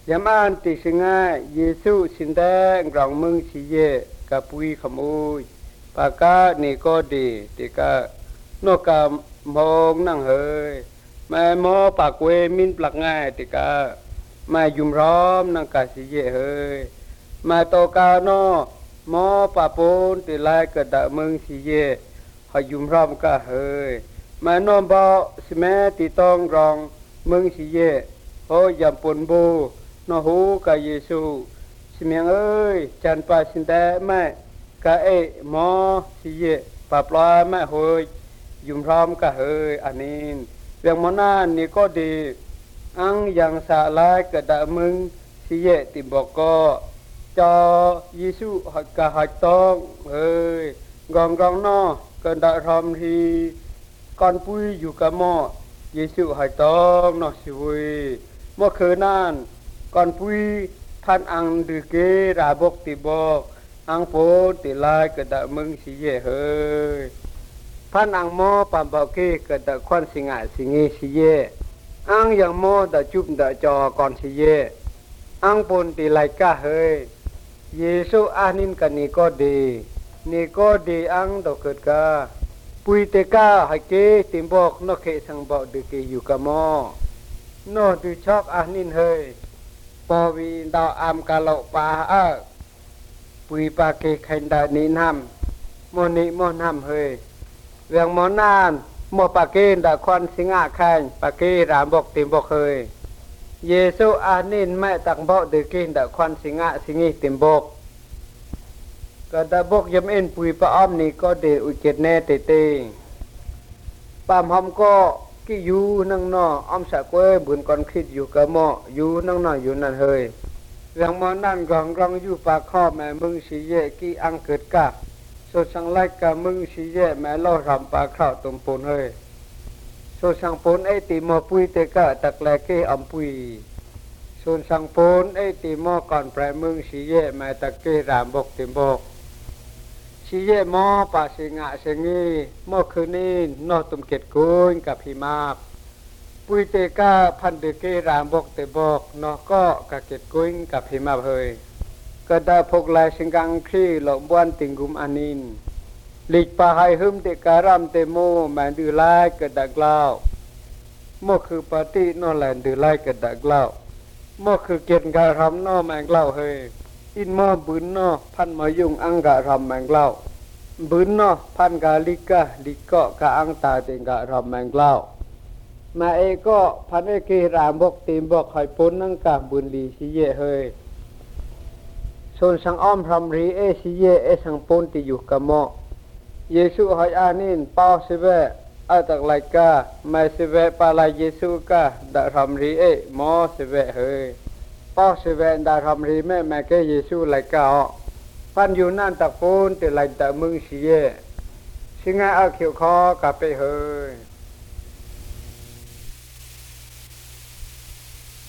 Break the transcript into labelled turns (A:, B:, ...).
A: ยามอันติสิงะเยซูสินแดงรองมึงสิเยกะปุยขมุยปากานี่ก็ดีติกะนกะมองนั่งเฮยแม่หมอปากเวมินปลักง่ายติกะมายุมร้อมนั่งกะสิเยเฮยมาโตกาโนหมอปะปนติลายกะดะมึงสิเยหายุมร้อมกะเฮยมานอมบ่สิแม่ติต้องรองมึงสิเยโหยำปนบูนหูกะเยซูสิเมียงเอ้ยจันปาสินแดแม่กะเอหมอสิเยปะปลาแม่โหยยุมร้อมกะเฮยอันนี้เรื่องหมอนานี่ก็ดีอังยังสาลายกะดะมึงสิเยติบอกก็จอเยซูหักกะหักต้องเฮ้ยกองกองนอกันดะรอมทีก่อนปุ้ยอยู่กับหม้อเยซูหักต้องนอสิเวยเมื่อคืนนั้นก่อนปุ้ยท่านอังดือเกราบกติบอกอังโปติลายกะดะมึงสิเยเฮ้ยท่านอังหม้อปามเบาเกกะดะควันสิงะสิงเงสิเยอังยังหม้อดะจุบดะจอก่อนสิเยอังปนติลายกะเฮ้ยเยซูอานินกันนี่ก็ดีอังดอกเกิดกาปุยเตกาให้เกติมบอกนกเขสังบอกดือเกอยู่กับหม้อนอดูชอกอานินเฮ้ยปอวีดาวอามกาโลปาปุยปาเกขันดานินำโมนิโมนำเฮ้ยเวียงหมอนานโมปาเกนดาควันสิงะขันปาเกรามบอกติมบอกเฮ้ยเยซูอานินแม่ตักบอกดือเกนดาควันสิงะสิงีติมบอกก็ดาบอกยำเอ็นปุยปะอ้อมนี่ก็เดอุเจตแน่เตเตปามหอมก็กี่อยู่นั่งนออ้อมสะกวยบุญก่อนคิดอยู่กับหม้ออยู่นั่งนออยู่นั่นเฮยเรื่องหมอนั่นกองกองอยู่ปากข้อแม่มึงสิเยกี่อังเกิดกะโซสังไลกะมึงสิเยแม่ล่อรำปลาข้าวตุ่มปนเฮยโซสังปนไอติมอปุยเตกะตักแลเกอมปุยโซสังปนไอติมอก่อนแปรมึงสิเยแม่ตะเกรามบกติมบกสิเยมอปาสิงะเสงีมอคืนนี้นอตุมเกตกุนกับพิมาบปุยเตกาพันเดเกรามบกเตบอกนอก็กะเกตกุนกับพิมาบเฮยก็ได้พกลายสิงกังครีหลงบวนติงกุมอานินลิกปาไฮหึมเตการามเตโมแมนดือไลกะดักเล่ามอคือปาตินอแลนดือไลกะดักเล่ามอคือเกตการามนอแมงเล่าเฮยอินมอบืนนอพันมายุงอังกะรำแมงเล่าบืนนอพันกาลิกะลิกะกะอังตาเตงกะรำแมงเล่ามาเอก็พันเอเกรามบกตีมบอกหอยปนนังกะบุญลีสิเยเฮยส่วนสังอ้อมพรำรีเอสิเยเอสังปนติอยู่กับหมอเยซูหอยอานินเป้าสิเวอาตักไลกะไม่สิเวปาลายเยซูกะดะพรำรีเอหมอสิเวเฮยป้อเสเวนดาทำรีแม่เกเยซูไหลกาพันอยู่นั่นตะโกนแต่ไหลตะมึงสิเยสิงะเอาเขียวคอกับไปเฮย